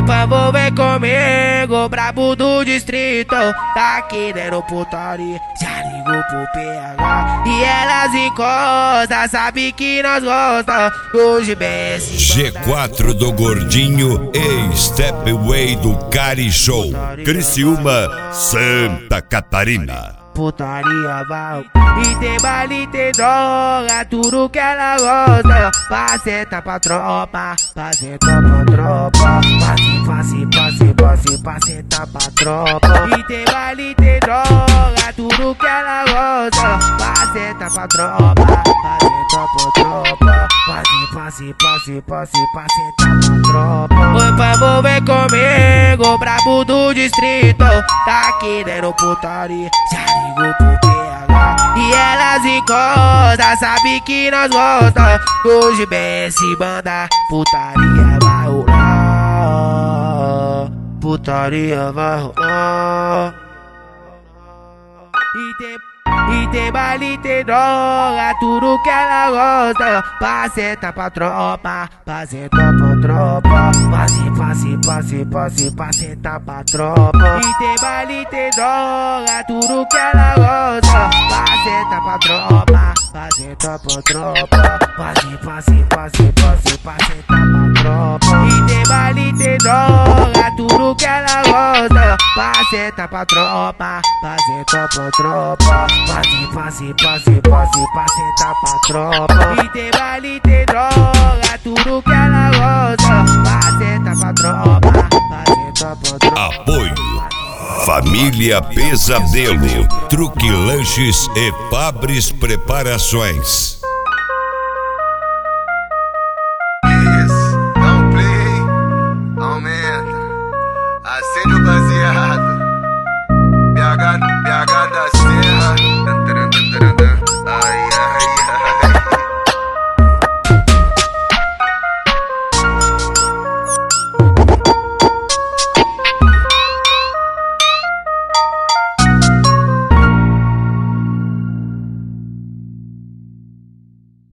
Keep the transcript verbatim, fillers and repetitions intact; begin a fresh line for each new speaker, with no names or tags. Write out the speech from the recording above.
Vamos ver comigo, brabo do distrito. Tá aqui dentro putaria, já ligou pro P H. E elas encostam, sabe que nós gostamos. Hoje bem
G quatro do Gordinho e Stepway do Cari Show, Criciúma, Santa Catarina.
Putaria vai. E tem baile, tem droga, tudo que ela gosta. Passeta pra tropa, passeta pra tropa. Passe, passe, passe, passe, passeta pra tropa. E tem baile, tem droga, tudo que ela gosta. Passeta pra tropa, passeta pra tropa. Passe, passe, passe, passe, passeta pra tropa. Oi, vamos ver comigo, brabo do distrito. Tá aqui dentro putaria, já ligou pro P H. E elas encostam, sabe que nós gostamos. Hoje bem se banda, putaria vai rolar. Putaria vai rolar. E tem, e tem baile, tem droga, tudo que ela gosta. Passeta pra tropa, passeta pra tropa. Passe, passe, passe, passe, passeta pra tropa. E tem baile, tem droga, tudo que ela gosta. Passeta pra tropa, passeta pra tropa. Passe, passe, passe, passe, passeta pra tropa. E tem baile, tem droga, tudo que ela gosta. Passeta pra tropa, passeta pra tropa. Passe, passe, passe, passe, passeta pra tropa. E tem baile, tem droga, tudo que ela gosta. Passeta pra tropa, passeta pra tropa.
Apoio Família Pesadelo, Truque Lanches e Fabris Preparações.